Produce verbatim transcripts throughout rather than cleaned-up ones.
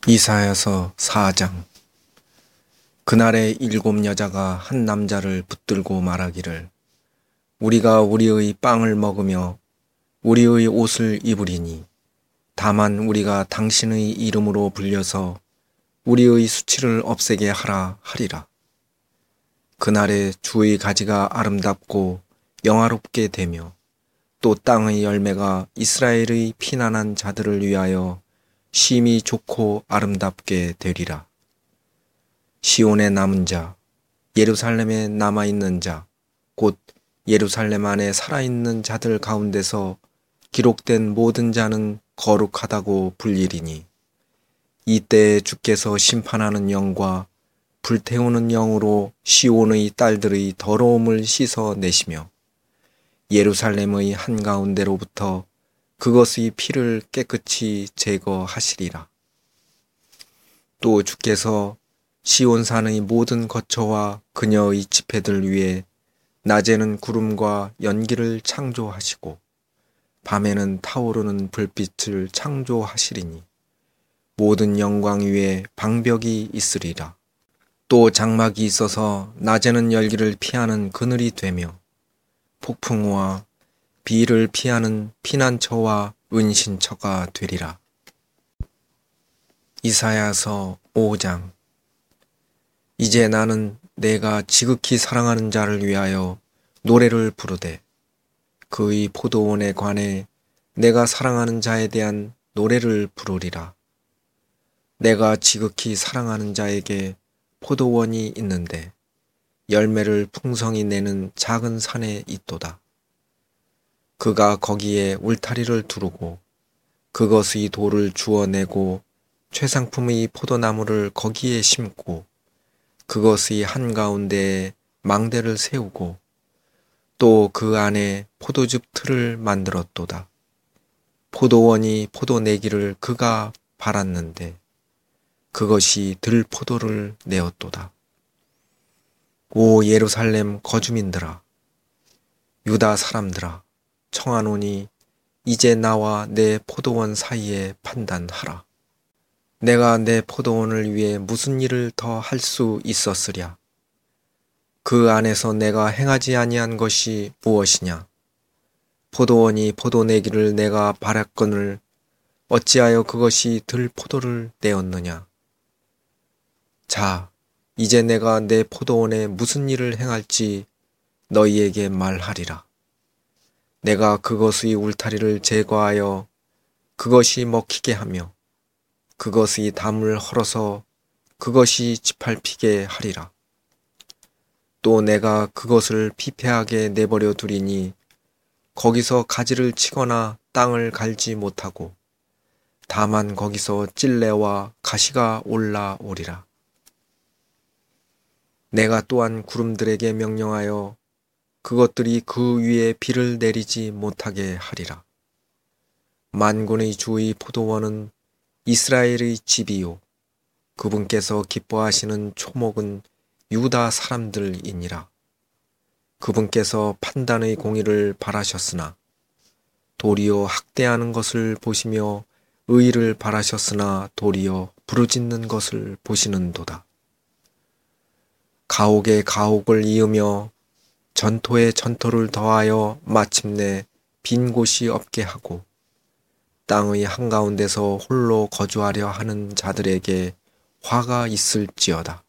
이사야서 사 장. 그날에 일곱 여자가 한 남자를 붙들고 말하기를, 우리가 우리의 빵을 먹으며 우리의 옷을 입으리니 다만 우리가 당신의 이름으로 불려서 우리의 수치를 없애게 하라 하리라. 그날에 주의 가지가 아름답고 영화롭게 되며 또 땅의 열매가 이스라엘의 피난한 자들을 위하여 심히 좋고 아름답게 되리라. 시온에 남은 자, 예루살렘에 남아있는 자, 곧 예루살렘 안에 살아있는 자들 가운데서 기록된 모든 자는 거룩하다고 불리리니, 이때에 주께서 심판하는 영과 불태우는 영으로 시온의 딸들의 더러움을 씻어내시며 예루살렘의 한가운데로부터 그것의 피를 깨끗이 제거하시리라. 또 주께서 시온산의 모든 거처와 그녀의 지폐들 위에 낮에는 구름과 연기를 창조하시고 밤에는 타오르는 불빛을 창조하시리니 모든 영광 위에 방벽이 있으리라. 또 장막이 있어서 낮에는 열기를 피하는 그늘이 되며 폭풍우와 비를 피하는 피난처와 은신처가 되리라. 이사야서 오 장. 이제 나는 내가 지극히 사랑하는 자를 위하여 노래를 부르되 그의 포도원에 관해 내가 사랑하는 자에 대한 노래를 부르리라. 내가 지극히 사랑하는 자에게 포도원이 있는데 열매를 풍성히 내는 작은 산에 있도다. 그가 거기에 울타리를 두르고 그것의 돌을 주워내고 최상품의 포도나무를 거기에 심고 그것의 한가운데에 망대를 세우고 또 그 안에 포도즙 틀을 만들었도다. 포도원이 포도 내기를 그가 바랐는데 그것이 들포도를 내었도다. 오 예루살렘 거주민들아, 유다 사람들아, 청하노니 이제 나와 내 포도원 사이에 판단하라. 내가 내 포도원을 위해 무슨 일을 더 할 수 있었으랴? 그 안에서 내가 행하지 아니한 것이 무엇이냐? 포도원이 포도 내기를 내가 바랐거늘 어찌하여 그것이 들포도를 내었느냐? 자, 이제 내가 내 포도원에 무슨 일을 행할지 너희에게 말하리라. 내가 그것의 울타리를 제거하여 그것이 먹히게 하며 그것의 담을 헐어서 그것이 짓밟히게 하리라. 또 내가 그것을 피폐하게 내버려 두리니 거기서 가지를 치거나 땅을 갈지 못하고 다만 거기서 찔레와 가시가 올라오리라. 내가 또한 구름들에게 명령하여 그것들이 그 위에 비를 내리지 못하게 하리라. 만군의 주의 포도원은 이스라엘의 집이요 그분께서 기뻐하시는 초목은 유다 사람들이니라. 그분께서 판단의 공의를 바라셨으나 도리어 학대하는 것을 보시며 의의를 바라셨으나 도리어 부르짖는 것을 보시는도다. 가옥에 가옥을 이으며 전토에 전토를 더하여 마침내 빈 곳이 없게 하고 땅의 한가운데서 홀로 거주하려 하는 자들에게 화가 있을지어다.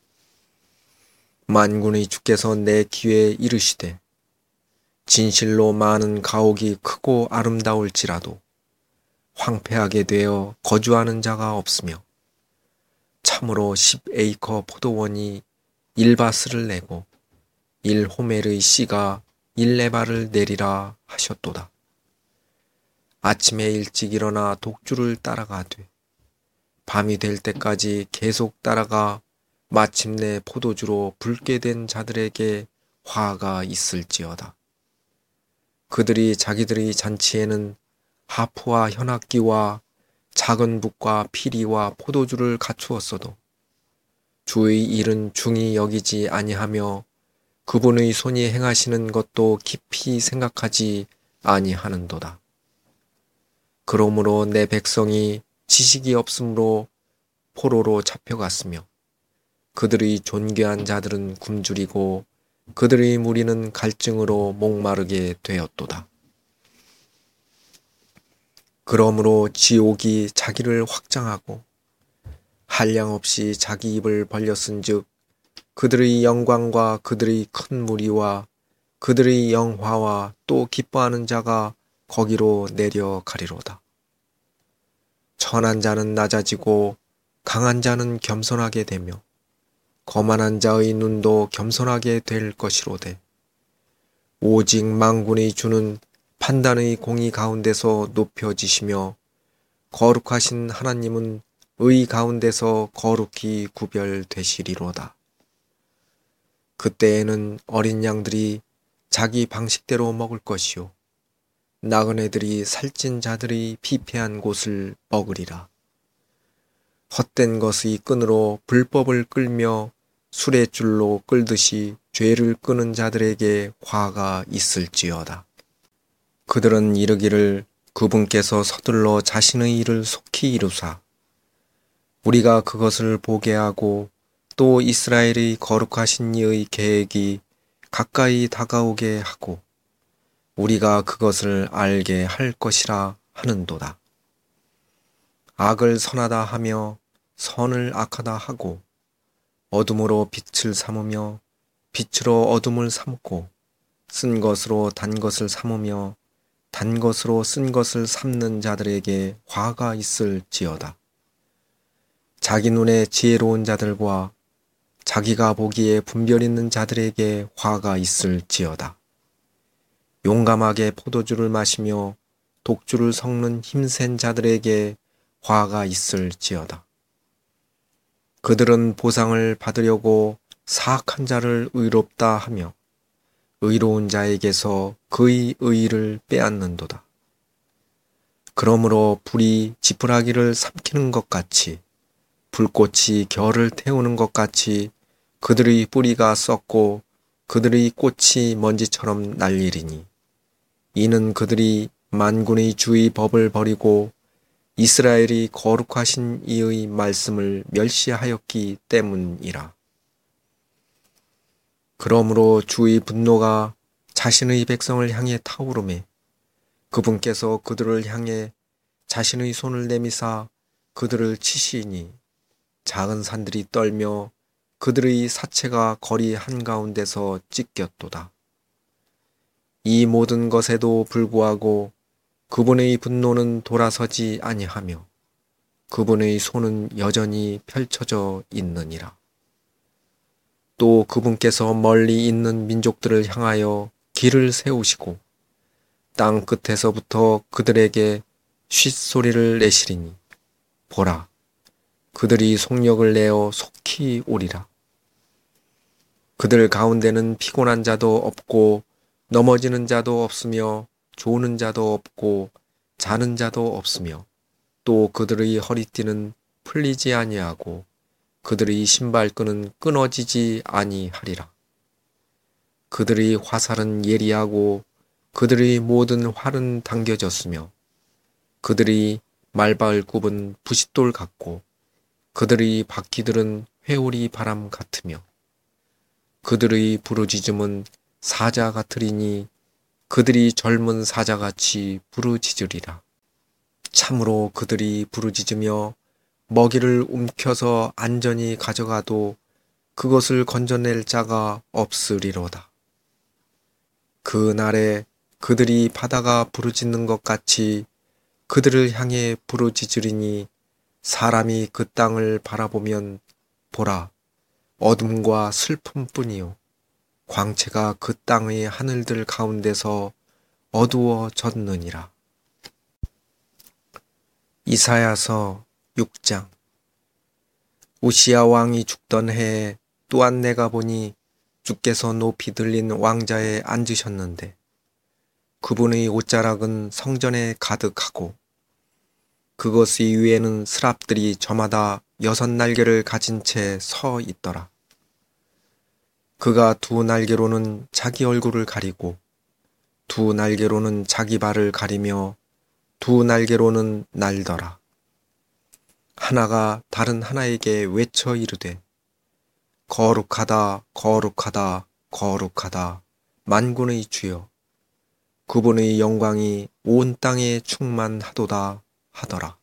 만군의 주께서 내 귀에 이르시되 진실로 많은 가옥이 크고 아름다울지라도 황폐하게 되어 거주하는 자가 없으며 참으로 십 에이커 포도원이 일바스를 내고 일 호멜의 씨가 일레바를 내리라 하셨도다. 아침에 일찍 일어나 독주를 따라가되 밤이 될 때까지 계속 따라가 마침내 포도주로 붉게 된 자들에게 화가 있을지어다. 그들이 자기들의 잔치에는 하프와 현악기와 작은 북과 피리와 포도주를 갖추었어도 주의 일은 중히 여기지 아니하며 그분의 손이 행하시는 것도 깊이 생각하지 아니하는도다. 그러므로 내 백성이 지식이 없으므로 포로로 잡혀갔으며 그들의 존귀한 자들은 굶주리고 그들의 무리는 갈증으로 목마르게 되었도다. 그러므로 지옥이 자기를 확장하고 한량없이 자기 입을 벌렸은즉 그들의 영광과 그들의 큰 무리와 그들의 영화와 또 기뻐하는 자가 거기로 내려가리로다. 천한 자는 낮아지고 강한 자는 겸손하게 되며 거만한 자의 눈도 겸손하게 될 것이로되 오직 만군의 주는 판단의 공의 가운데서 높여지시며 거룩하신 하나님은 의 가운데서 거룩히 구별되시리로다. 그때에는 어린 양들이 자기 방식대로 먹을 것이요 나그네들이 살찐 자들의 피폐한 곳을 먹으리라. 헛된 것의 끈으로 불법을 끌며 술의 줄로 끌듯이 죄를 끄는 자들에게 화가 있을지어다. 그들은 이르기를 그분께서 서둘러 자신의 일을 속히 이루사 우리가 그것을 보게 하고 또 이스라엘의 거룩하신 이의 계획이 가까이 다가오게 하고 우리가 그것을 알게 할 것이라 하는도다. 악을 선하다 하며 선을 악하다 하고 어둠으로 빛을 삼으며 빛으로 어둠을 삼고 쓴 것으로 단 것을 삼으며 단 것으로 쓴 것을 삼는 자들에게 화가 있을지어다. 자기 눈에 지혜로운 자들과 자기가 보기에 분별 있는 자들에게 화가 있을지어다. 용감하게 포도주를 마시며 독주를 섞는 힘센 자들에게 화가 있을지어다. 그들은 보상을 받으려고 사악한 자를 의롭다 하며 의로운 자에게서 그의 의의를 빼앗는도다. 그러므로 불이 지푸라기를 삼키는 것 같이 불꽃이 겨를 태우는 것 같이 그들의 뿌리가 썩고 그들의 꽃이 먼지처럼 날리리니 이는 그들이 만군의 주의 법을 버리고 이스라엘이 거룩하신 이의 말씀을 멸시하였기 때문이라. 그러므로 주의 분노가 자신의 백성을 향해 타오르매 그분께서 그들을 향해 자신의 손을 내미사 그들을 치시니 작은 산들이 떨며 그들의 사체가 거리 한가운데서 찢겼도다. 이 모든 것에도 불구하고 그분의 분노는 돌아서지 아니하며 그분의 손은 여전히 펼쳐져 있느니라. 또 그분께서 멀리 있는 민족들을 향하여 길을 세우시고 땅 끝에서부터 그들에게 쉿소리를 내시리니 보라, 그들이 속력을 내어 속히 오리라. 그들 가운데는 피곤한 자도 없고 넘어지는 자도 없으며 조는 자도 없고 자는 자도 없으며 또 그들의 허리띠는 풀리지 아니하고 그들의 신발끈은 끊어지지 아니하리라. 그들의 화살은 예리하고 그들의 모든 활은 당겨졌으며 그들의 말발굽은 부싯돌 같고 그들의 바퀴들은 회오리 바람 같으며 그들의 부르짖음은 사자 같으리니 그들이 젊은 사자같이 부르짖으리라. 참으로 그들이 부르짖으며 먹이를 움켜서 안전히 가져가도 그것을 건져낼 자가 없으리로다. 그 날에 그들이 바다가 부르짖는 것 같이 그들을 향해 부르짖으리니 사람이 그 땅을 바라보면 보라, 어둠과 슬픔뿐이요 광채가 그 땅의 하늘들 가운데서 어두워졌느니라. 이사야서 육 장. 우시야 왕이 죽던 해에 또한 내가 보니 주께서 높이 들린 왕자에 앉으셨는데 그분의 옷자락은 성전에 가득하고 그것의 위에는 스랍들이 저마다 여섯 날개를 가진 채 서 있더라. 그가 두 날개로는 자기 얼굴을 가리고 두 날개로는 자기 발을 가리며 두 날개로는 날더라. 하나가 다른 하나에게 외쳐 이르되 거룩하다 거룩하다 거룩하다 만군의 주여 그분의 영광이 온 땅에 충만하도다 하더라.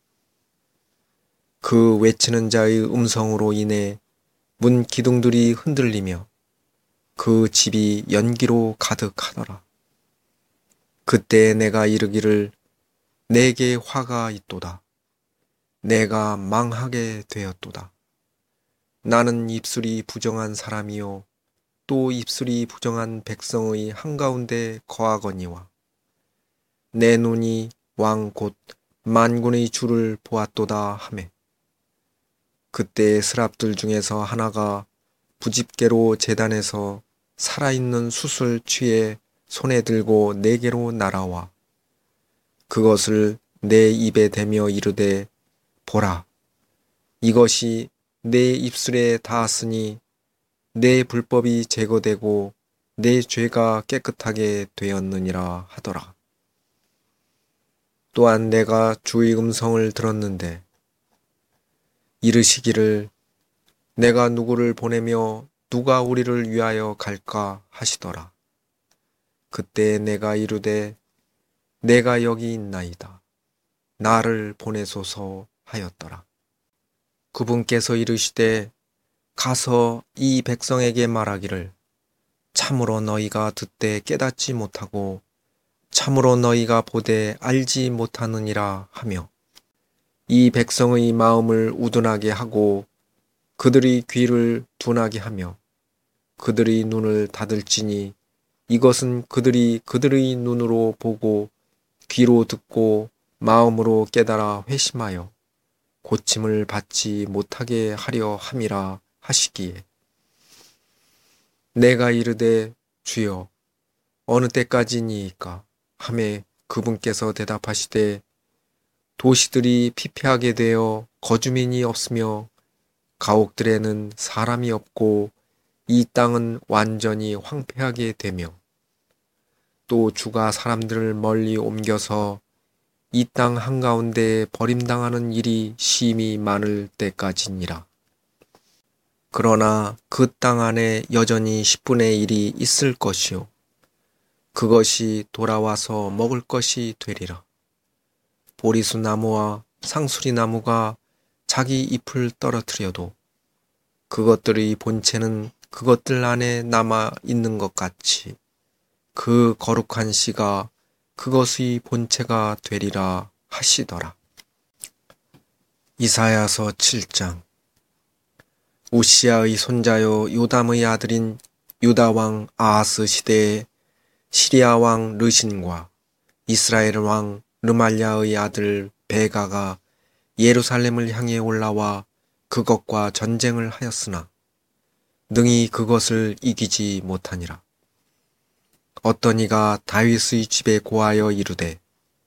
그 외치는 자의 음성으로 인해 문 기둥들이 흔들리며 그 집이 연기로 가득하더라. 그때 내가 이르기를 내게 화가 있도다. 내가 망하게 되었도다. 나는 입술이 부정한 사람이요 또 입술이 부정한 백성의 한가운데 거하거니와 내 눈이 왕 곧 만군의 주를 보았도다 하매 그때 스랍들 중에서 하나가 부집개로 제단에서 살아있는 숯을 취해 손에 들고 내게로 날아와 그것을 내 입에 대며 이르되 보라 이것이 내 입술에 닿았으니 내 불법이 제거되고 내 죄가 깨끗하게 되었느니라 하더라. 또한 내가 주의 음성을 들었는데 이르시기를 내가 누구를 보내며 누가 우리를 위하여 갈까 하시더라. 그때 내가 이르되 내가 여기 있나이다. 나를 보내소서 하였더라. 그분께서 이르시되 가서 이 백성에게 말하기를 참으로 너희가 듣되 깨닫지 못하고 참으로 너희가 보되 알지 못하느니라 하며 이 백성의 마음을 우둔하게 하고 그들의 귀를 둔하게 하며 그들의 눈을 닫을지니 이것은 그들이 그들의 눈으로 보고 귀로 듣고 마음으로 깨달아 회심하여 고침을 받지 못하게 하려 함이라 하시기에 내가 이르되 주여 어느 때까지니이까 하매 그분께서 대답하시되 도시들이 피폐하게 되어 거주민이 없으며 가옥들에는 사람이 없고 이 땅은 완전히 황폐하게 되며 또 주가 사람들을 멀리 옮겨서 이 땅 한가운데에 버림당하는 일이 심히 많을 때까지니라. 그러나 그 땅 안에 여전히 십분의 일이 있을 것이요 그것이 돌아와서 먹을 것이 되리라. 보리수 나무와 상수리 나무가 자기 잎을 떨어뜨려도 그것들의 본체는 그것들 안에 남아 있는 것 같이 그 거룩한 씨가 그것의 본체가 되리라 하시더라. 이사야서 칠 장. 우시아의 손자요 요담의 아들인 유다왕 아하스 시대에 시리아 왕 르신과 이스라엘 왕 르말랴의 아들 베가가 예루살렘을 향해 올라와 그것과 전쟁을 하였으나 능히 그것을 이기지 못하니라. 어떤 이가 다윗의 집에 고하여 이르되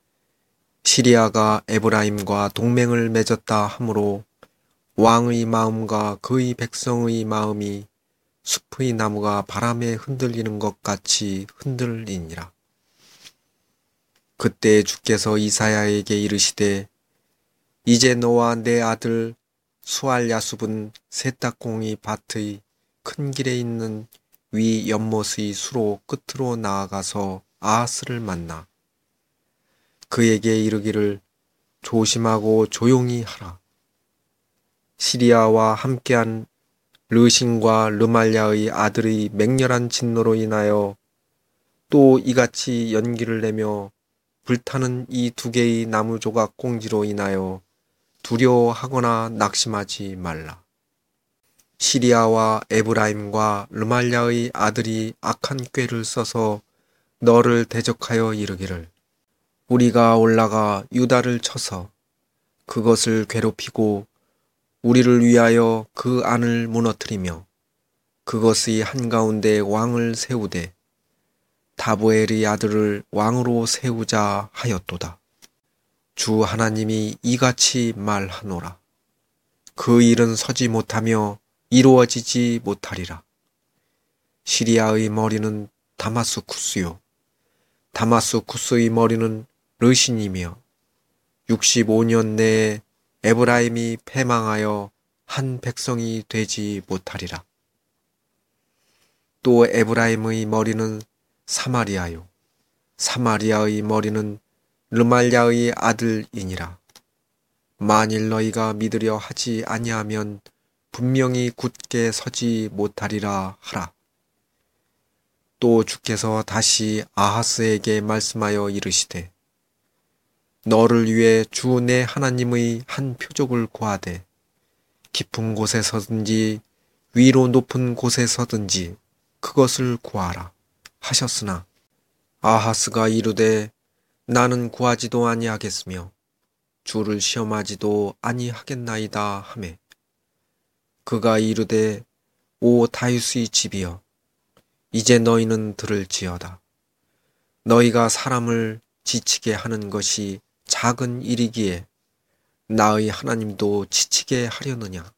시리아가 에브라임과 동맹을 맺었다 하므로 왕의 마음과 그의 백성의 마음이 숲의 나무가 바람에 흔들리는 것 같이 흔들리니라. 그때 주께서 이사야에게 이르시되 이제 너와 내 아들 수알야숲은 세탁공이 밭의 큰 길에 있는 위 연못의 수로 끝으로 나아가서 아하스를 만나 그에게 이르기를 조심하고 조용히 하라. 시리아와 함께한 르신과 르말랴의 아들의 맹렬한 진노로 인하여 또 이같이 연기를 내며 불타는 이 두 개의 나무 조각 공지로 인하여 두려워하거나 낙심하지 말라. 시리아와 에브라임과 르말랴의 아들이 악한 꾀를 써서 너를 대적하여 이르기를 우리가 올라가 유다를 쳐서 그것을 괴롭히고 우리를 위하여 그 안을 무너뜨리며 그것의 한가운데 왕을 세우되 다보엘의 아들을 왕으로 세우자 하였도다. 주 하나님이 이같이 말하노라. 그 일은 서지 못하며 이루어지지 못하리라. 시리아의 머리는 다마스쿠스요 다마스쿠스의 머리는 르신이며 육십오 년 내에 에브라임이 패망하여 한 백성이 되지 못하리라. 또 에브라임의 머리는 사마리아요, 사마리아의 머리는 르말야의 아들이니라. 만일 너희가 믿으려 하지 아니하면 분명히 굳게 서지 못하리라 하라. 또 주께서 다시 아하스에게 말씀하여 이르시되, 너를 위해 주 내 하나님의 한 표적을 구하되 깊은 곳에서든지 위로 높은 곳에서든지 그것을 구하라 하셨으나 아하스가 이르되 나는 구하지도 아니하겠으며 주를 시험하지도 아니하겠나이다 하매 그가 이르되 오 다윗의 집이여 이제 너희는 들을지어다. 너희가 사람을 지치게 하는 것이 작은 일이기에 나의 하나님도 지치게 하려느냐.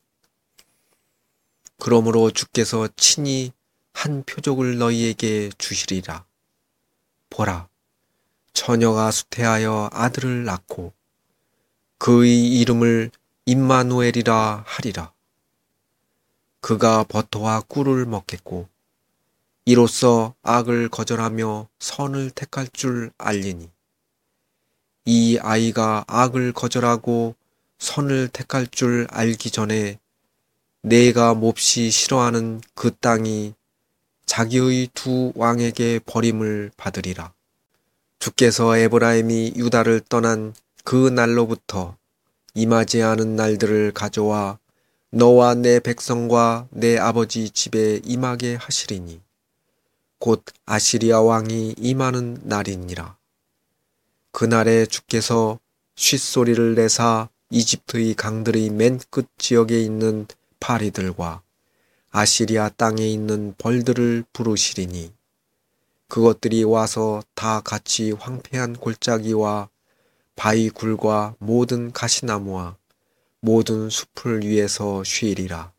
그러므로 주께서 친히 한 표적을 너희에게 주시리라. 보라, 처녀가 수태하여 아들을 낳고 그의 이름을 임마누엘이라 하리라. 그가 버터와 꿀을 먹겠고 이로써 악을 거절하며 선을 택할 줄 알리니 이 아이가 악을 거절하고 선을 택할 줄 알기 전에 내가 몹시 싫어하는 그 땅이 자기의 두 왕에게 버림을 받으리라. 주께서 에브라임이 유다를 떠난 그 날로부터 임하지 않은 날들을 가져와 너와 내 백성과 내 아버지 집에 임하게 하시리니 곧 아시리아 왕이 임하는 날이니라. 그날에 주께서 쇳소리를 내사 이집트의 강들의 맨 끝 지역에 있는 파리들과 아시리아 땅에 있는 벌들을 부르시리니 그것들이 와서 다 같이 황폐한 골짜기와 바위 굴과 모든 가시나무와 모든 숲을 위에서 쉬리라.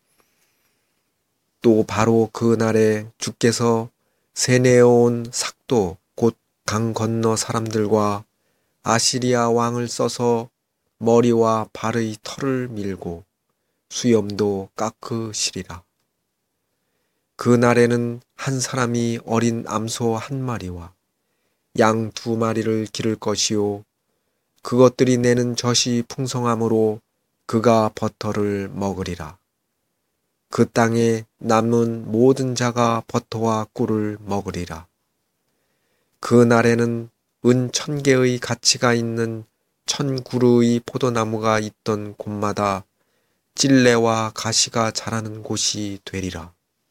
또 바로 그 날에 주께서 세내어온 삭도 곧 강 건너 사람들과 아시리아 왕을 써서 머리와 발의 털을 밀고 수염도 깎으시리라. 그 날에는 한 사람이 어린 암소 한 마리와 양 두 마리를 기를 것이요 그것들이 내는 젖이 풍성함으로 그가 버터를 먹으리라. 그 땅에 남은 모든 자가 버터와 꿀을 먹으리라. 그 날에는 은 천 개의 가치가 있는 천 그루의 포도나무가 있던 곳마다 찔레와 가시가 자라는 곳이 되리라.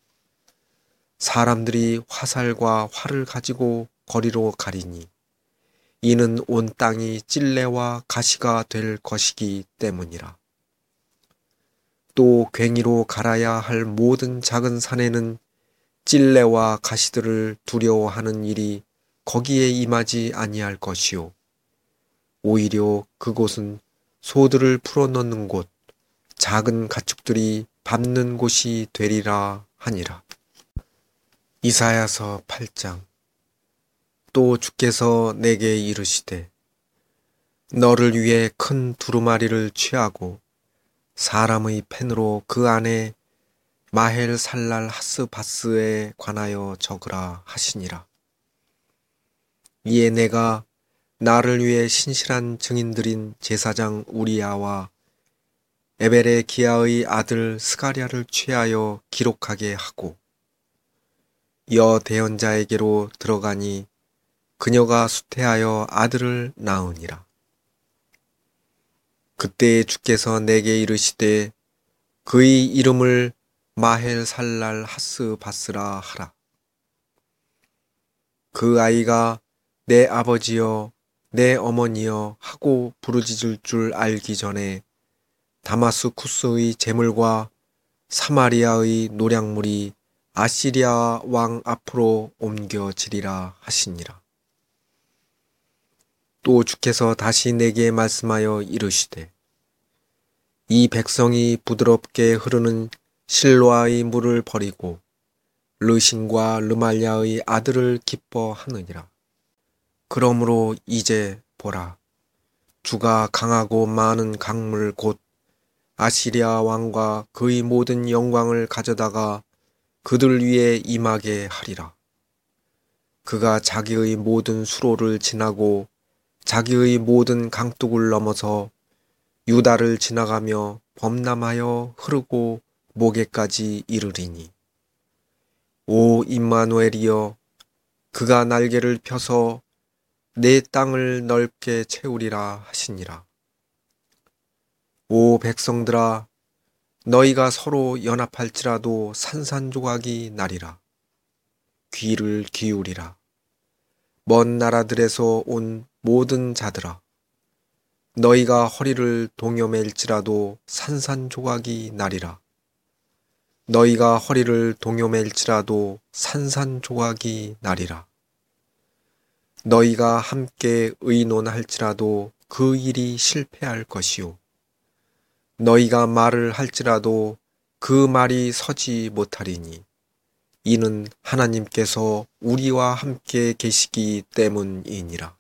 사람들이 화살과 활을 가지고 거리로 가리니 이는 온 땅이 찔레와 가시가 될 것이기 때문이라. 또 괭이로 갈아야 할 모든 작은 산에는 찔레와 가시들을 두려워하는 일이 거기에 임하지 아니할 것이요 오히려 그곳은 소들을 풀어넣는 곳, 작은 가축들이 밟는 곳이 되리라 하니라. 이사야서 팔 장. 또 주께서 내게 이르시되 너를 위해 큰 두루마리를 취하고 사람의 펜으로 그 안에 마헬 살랄 하스바스에 관하여 적으라 하시니라. 이에 내가 나를 위해 신실한 증인들인 제사장 우리야와 에벨의 기야의 아들 스가랴를 취하여 기록하게 하고 여 대언자에게로 들어가니 그녀가 수태하여 아들을 낳으니라. 그때에 주께서 내게 이르시되 그의 이름을 마헬 살랄 하스바스라 하라. 그 아이가 내 아버지여 내 어머니여 하고 부르짖을 줄 알기 전에 다마스쿠스의 재물과 사마리아의 노략물이 아시리아 왕 앞으로 옮겨지리라 하시니라. 또 주께서 다시 내게 말씀하여 이르시되 이 백성이 부드럽게 흐르는 실로아의 물을 버리고 르신과 르말야의 아들을 기뻐하느니라. 그러므로 이제 보라, 주가 강하고 많은 강물 곧 아시리아 왕과 그의 모든 영광을 가져다가 그들 위에 임하게 하리라. 그가 자기의 모든 수로를 지나고 자기의 모든 강둑을 넘어서 유다를 지나가며 범람하여 흐르고 모개까지 이르리니. 오 임마누엘이여, 그가 날개를 펴서 내 땅을 넓게 채우리라 하시니라. 오 백성들아, 너희가 서로 연합할지라도 산산조각이 나리라. 귀를 기울이라. 먼 나라들에서 온 모든 자들아, 너희가 허리를 동여맬지라도 산산조각이 나리라. 너희가 허리를 동여맬지라도 산산조각이 나리라. 너희가 함께 의논할지라도 그 일이 실패할 것이요. 너희가 말을 할지라도 그 말이 서지 못하리니 이는 하나님께서 우리와 함께 계시기 때문이니라.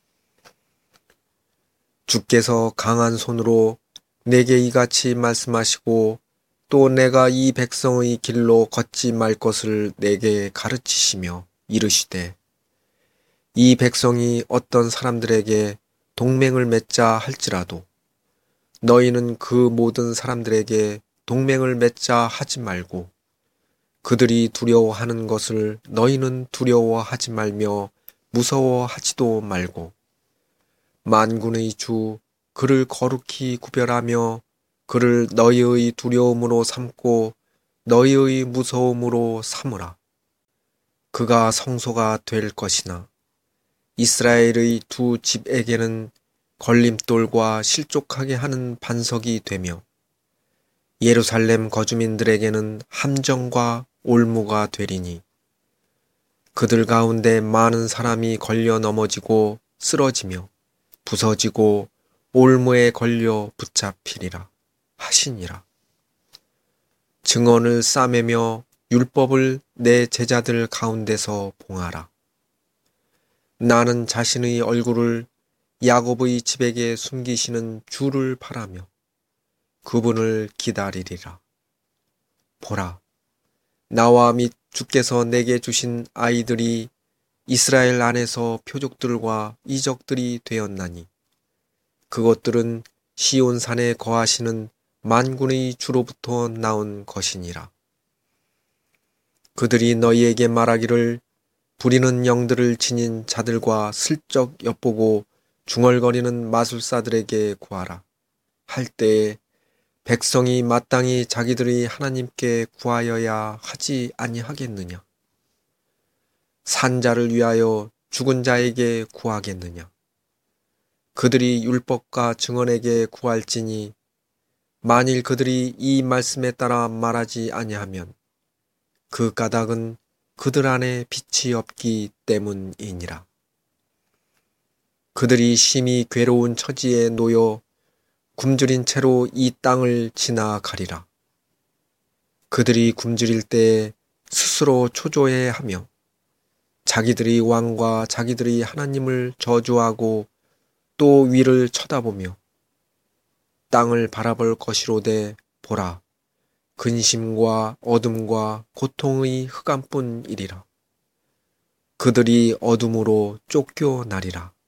주께서 강한 손으로 내게 이같이 말씀하시고 또 내가 이 백성의 길로 걷지 말 것을 내게 가르치시며 이르시되, 이 백성이 어떤 사람들에게 동맹을 맺자 할지라도 너희는 그 모든 사람들에게 동맹을 맺자 하지 말고 그들이 두려워하는 것을 너희는 두려워하지 말며 무서워하지도 말고 만군의 주 그를 거룩히 구별하며 그를 너희의 두려움으로 삼고 너희의 무서움으로 삼으라. 그가 성소가 될 것이나 이스라엘의 두 집에게는 걸림돌과 실족하게 하는 반석이 되며 예루살렘 거주민들에게는 함정과 올무가 되리니 그들 가운데 많은 사람이 걸려 넘어지고 쓰러지며 부서지고 올무에 걸려 붙잡히리라 하시니라. 증언을 싸매며 율법을 내 제자들 가운데서 봉하라. 나는 자신의 얼굴을 야곱의 집에게 숨기시는 주를 바라며 그분을 기다리리라. 보라, 나와 및 주께서 내게 주신 아이들이 이스라엘 안에서 표족들과 이적들이 되었나니 그것들은 시온산에 거하시는 만군의 주로부터 나온 것이니라. 그들이 너희에게 말하기를 부리는 영들을 지닌 자들과 슬쩍 엿보고 중얼거리는 마술사들에게 구하라 할 때에 백성이 마땅히 자기들이 하나님께 구하여야 하지 아니하겠느냐? 산자를 위하여 죽은 자에게 구하겠느냐? 그들이 율법과 증언에게 구할지니 만일 그들이 이 말씀에 따라 말하지 아니하면 그 까닭은 그들 안에 빛이 없기 때문이니라. 그들이 심히 괴로운 처지에 놓여 굶주린 채로 이 땅을 지나가리라. 그들이 굶주릴 때에 스스로 초조해하며 자기들이 왕과 자기들이 하나님을 저주하고 또 위를 쳐다보며 땅을 바라볼 것이로되 보라, 근심과 어둠과 고통의 흑암뿐이리라. 그들이 어둠으로 쫓겨나리라.